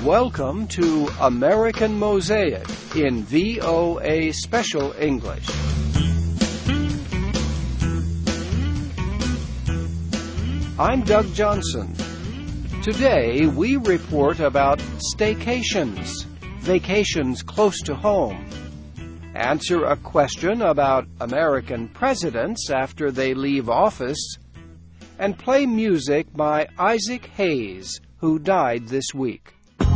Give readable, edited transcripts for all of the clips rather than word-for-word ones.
Welcome to American Mosaic in VOA Special English. I'm Doug Johnson. Today we report about staycations, vacations close to home, answer a question about American presidents after they leave office, and play music by Isaac Hayes, who died this week.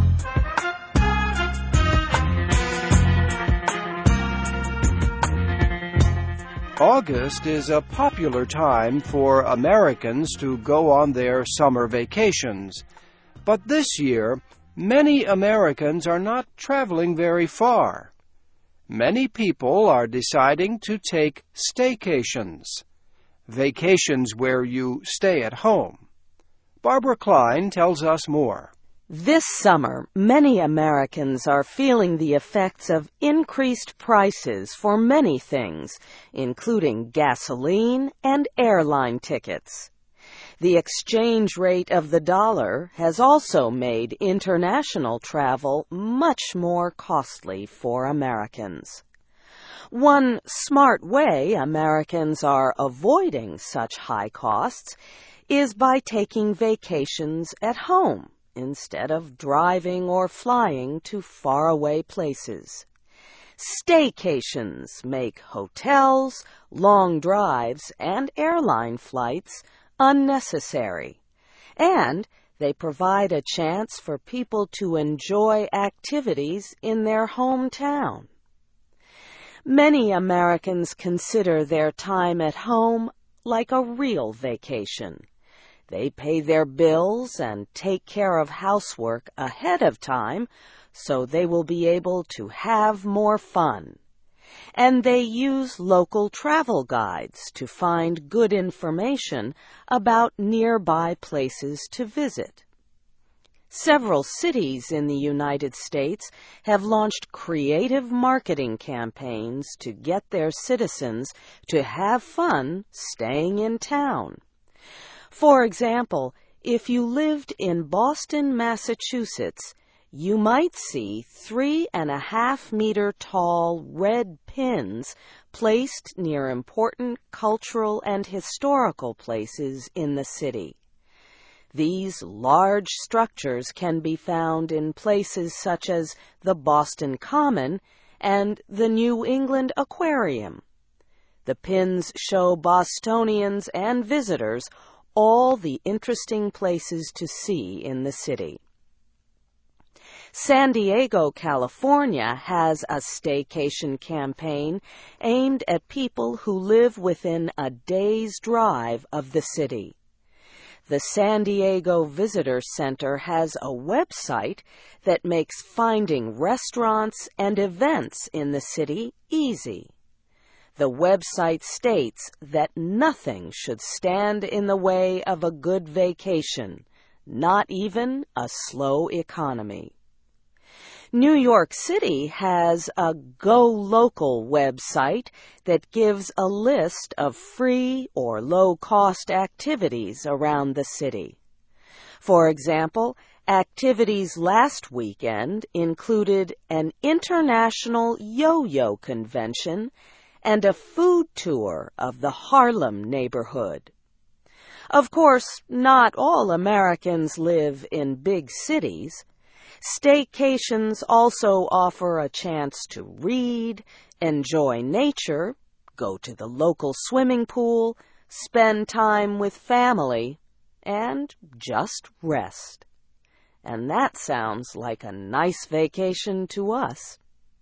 August is a popular time for Americans to go on their summer vacations. But this year, many Americans are not traveling very far. Many people are deciding to take staycations, vacations where you stay at home. Barbara Klein tells us more. This summer, many Americans are feeling the effects of increased prices for many things, including gasoline and airline tickets. The exchange rate of the dollar has also made international travel much more costly for Americans. One smart way Americans are avoiding such high costs is by taking vacations at home, instead of driving or flying to faraway places. Staycations make hotels, long drives, and airline flights unnecessary, and they provide a chance for people to enjoy activities in their hometown. Many Americans consider their time at home like a real vacation. They pay their bills and take care of housework ahead of time so they will be able to have more fun. And they use local travel guides to find good information about nearby places to visit. Several cities in the United States have launched creative marketing campaigns to get their citizens to have fun staying in town. For example, if you lived in Boston, Massachusetts, you might see 3.5-meter tall red pins placed near important cultural and historical places in the city. These large structures can be found in places such as the Boston Common and the New England Aquarium. The pins show Bostonians and visitors all the interesting places to see in the city. San Diego, California has a staycation campaign aimed at people who live within a day's drive of the city. The San Diego Visitor Center has a website that makes finding restaurants and events in the city easy. The website states that nothing should stand in the way of a good vacation, not even a slow economy. New York City has a Go Local website that gives a list of free or low-cost activities around the city. For example, activities last weekend included an international yo-yo convention and a food tour of the Harlem neighborhood. Of course, not all Americans live in big cities. Staycations also offer a chance to read, enjoy nature, go to the local swimming pool, spend time with family, and just rest. And that sounds like a nice vacation to us.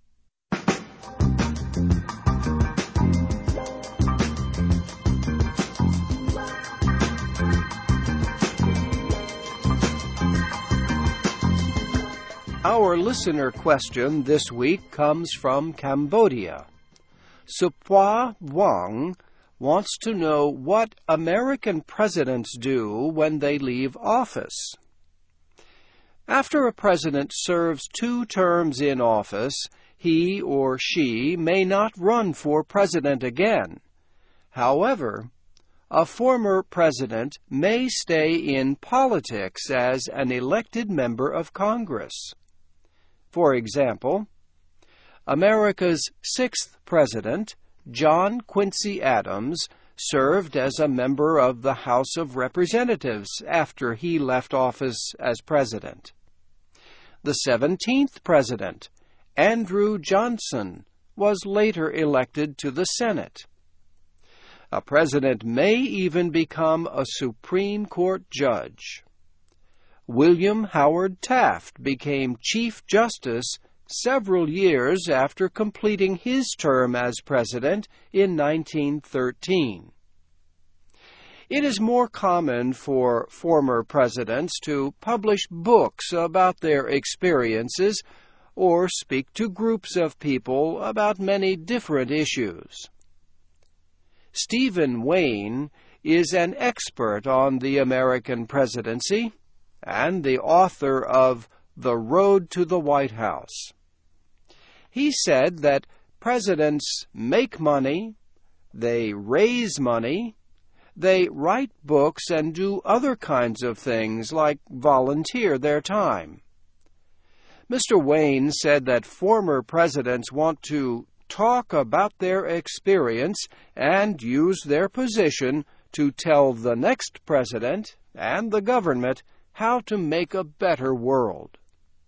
Our listener question this week comes from Cambodia. Supwa Wang wants to know what American presidents do when they leave office. After a president serves 2 terms in office, he or she may not run for president again. However, a former president may stay in politics as an elected member of Congress. For example, America's sixth president, John Quincy Adams, served as a member of the House of Representatives after he left office as president. The 17th president, Andrew Johnson, was later elected to the Senate. A president may even become a Supreme Court judge. William Howard Taft became Chief Justice several years after completing his term as president in 1913. It is more common for former presidents to publish books about their experiences or speak to groups of people about many different issues. Stephen Wayne is an expert on the American presidency and the author of The Road to the White House. He said that presidents make money, they raise money, they write books and do other kinds of things like volunteer their time. Mr. Wayne said that former presidents want to talk about their experience and use their position to tell the next president and the government how to make a better world.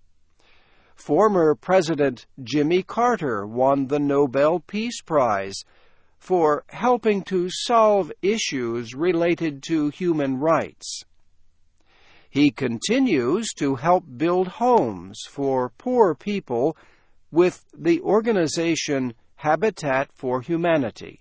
Former President Jimmy Carter won the Nobel Peace Prize for helping to solve issues related to human rights. He continues to help build homes for poor people with the organization Habitat for Humanity.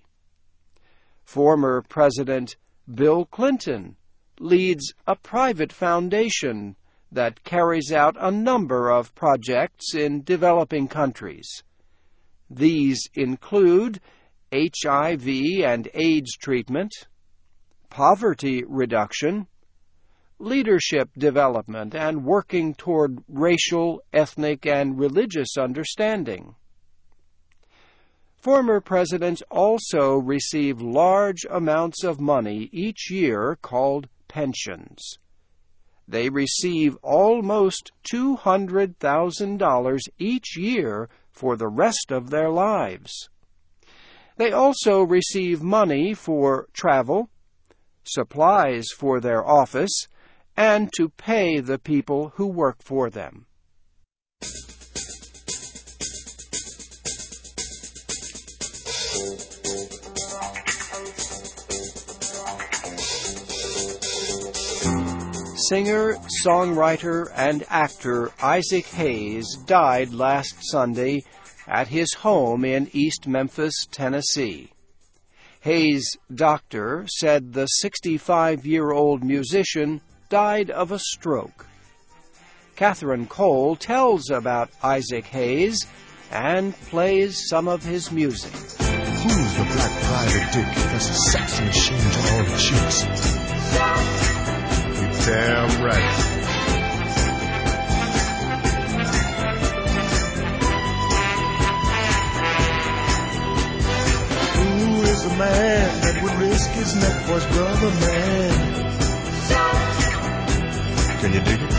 Former President Bill Clinton leads a private foundation that carries out a number of projects in developing countries. These include HIV and AIDS treatment, poverty reduction, leadership development, and working toward racial, ethnic, and religious understanding. Former presidents also receive large amounts of money each year called pensions. They receive almost $200,000 each year for the rest of their lives. They also receive money for travel, supplies for their office, and to pay the people who work for them. Singer, songwriter, and actor Isaac Hayes died last Sunday at his home in East Memphis, Tennessee. Hayes' doctor said the 65-year-old musician died of a stroke. Catherine Cole tells about Isaac Hayes and plays some of his music. Who's the black private dick that's a sexy machine to all the chicks? You're damn right. Who is the man that would risk his neck for his brother man? Can you dig it?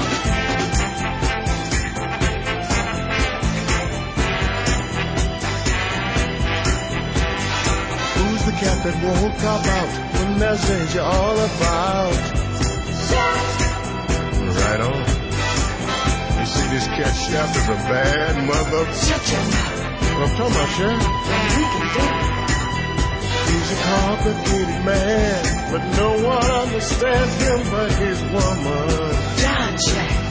Who's the cat that won't cop out when there's danger all about? Right on. You see, this cat Chef is a bad mother. Shut your mouth. What I'm talking about, Chef? We can do it. He's a complicated man, but no one understands him but his woman. John Jack.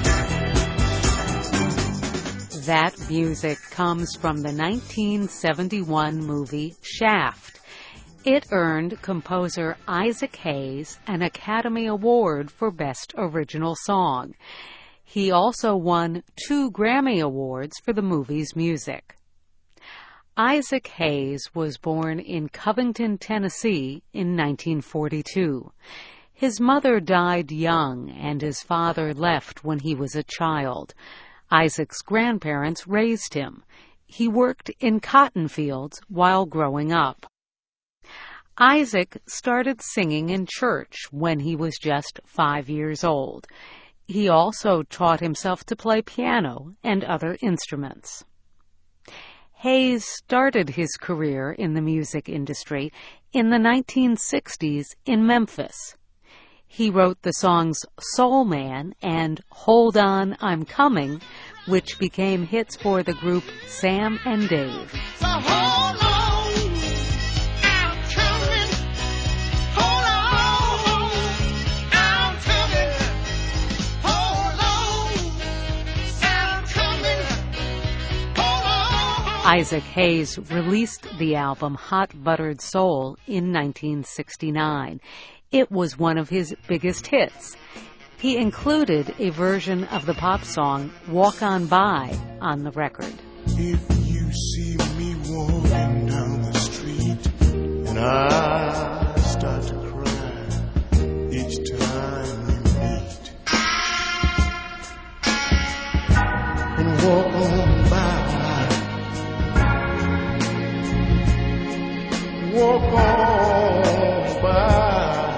That music comes from the 1971 movie Shaft. It earned composer Isaac Hayes an Academy Award for Best Original Song. He also won 2 Grammy Awards for the movie's music. Isaac Hayes was born in Covington, Tennessee in 1942. His mother died young and his father left when he was a child. Isaac's grandparents raised him. He worked in cotton fields while growing up. Isaac started singing in church when he was just 5 years old. He also taught himself to play piano and other instruments. Hayes started his career in the music industry in the 1960s in Memphis. He wrote the songs Soul Man and Hold On, I'm Coming, which became hits for the group Sam and Dave. So hold on, I'm coming. Hold on, I'm coming. Hold on, I'm coming. Hold on. Isaac Hayes released the album Hot Buttered Soul in 1969. It was one of his biggest hits. He included a version of the pop song Walk On By on the record. If you see me walking down the street and I start to cry each time we meet, and walk on by, walk on by.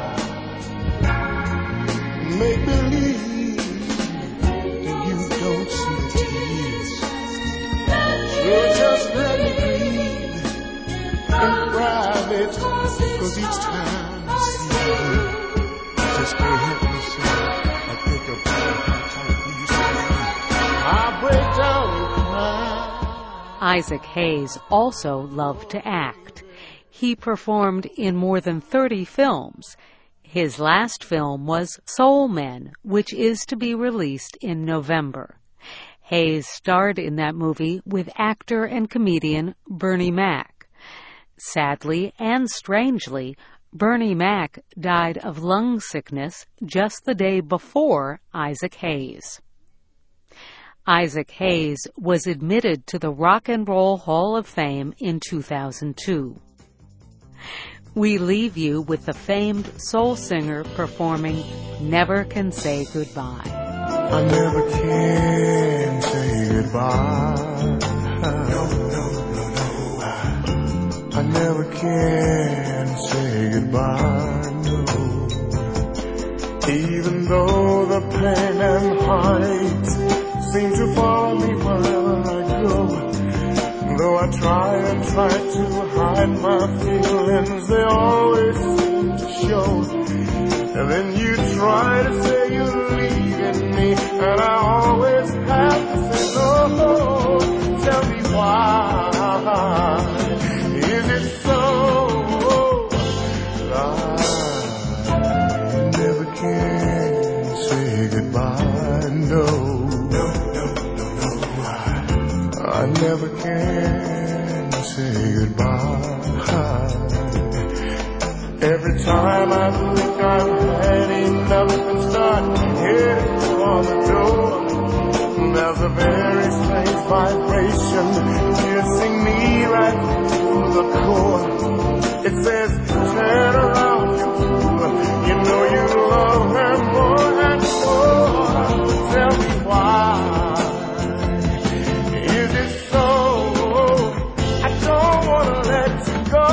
Make believe that you don't see the tears. So just let me breathe in private, 'cause each time I see you, I just can't help myself. I think about how tight we used to be. I break down and cry. Isaac Hayes also loved to act. He performed in more than 30 films. His last film was Soul Men, which is to be released in November. Hayes starred in that movie with actor and comedian Bernie Mac. Sadly and strangely, Bernie Mac died of lung sickness just the day before Isaac Hayes. Isaac Hayes was admitted to the Rock and Roll Hall of Fame in 2002. We leave you with the famed soul singer performing Never Can Say Goodbye. I never can say goodbye. No. I never can say goodbye, no. Even though the pain and heartache seem to follow me wherever I go, though I try to hide my feelings, they always seem to show. And then you try to say you're leaving me, and I always have to say no. Tell me why is it so that I never can say goodbye? No. I never can say goodbye. Every time I think I've had enough and start heading for the door, there's a very strange vibration piercing me right through the core. It says, turn around, you fool. You know you love her more and more. Tell me why. Is it so? I don't want to let you go.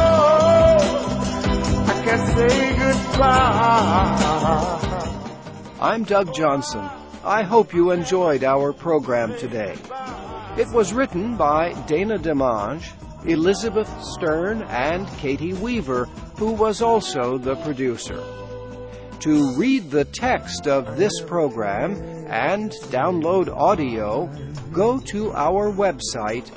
I can't say goodbye. I'm Doug Johnson. I hope you enjoyed our program today. It was written by Dana DeMange, Elizabeth Stern, and Katie Weaver, who was also the producer. To read the text of this program and download audio, go to our website,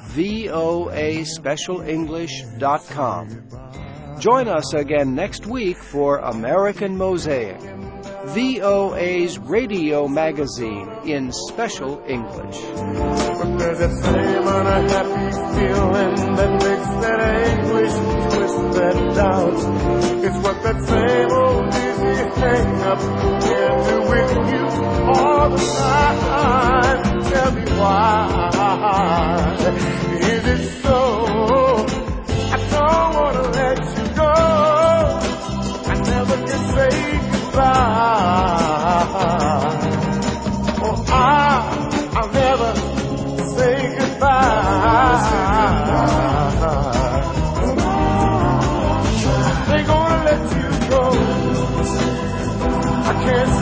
voaspecialenglish.com. Join us again next week for American Mosaic, VOA's radio magazine in special English. But there's that same unhappy feeling that makes that anguish twist that doubt. It's what that same old dizzy hang-up can do with you all the time. Tell me why is it so? I don't want to let you go. I never can say goodbye. Oh, I'll never say goodbye. can't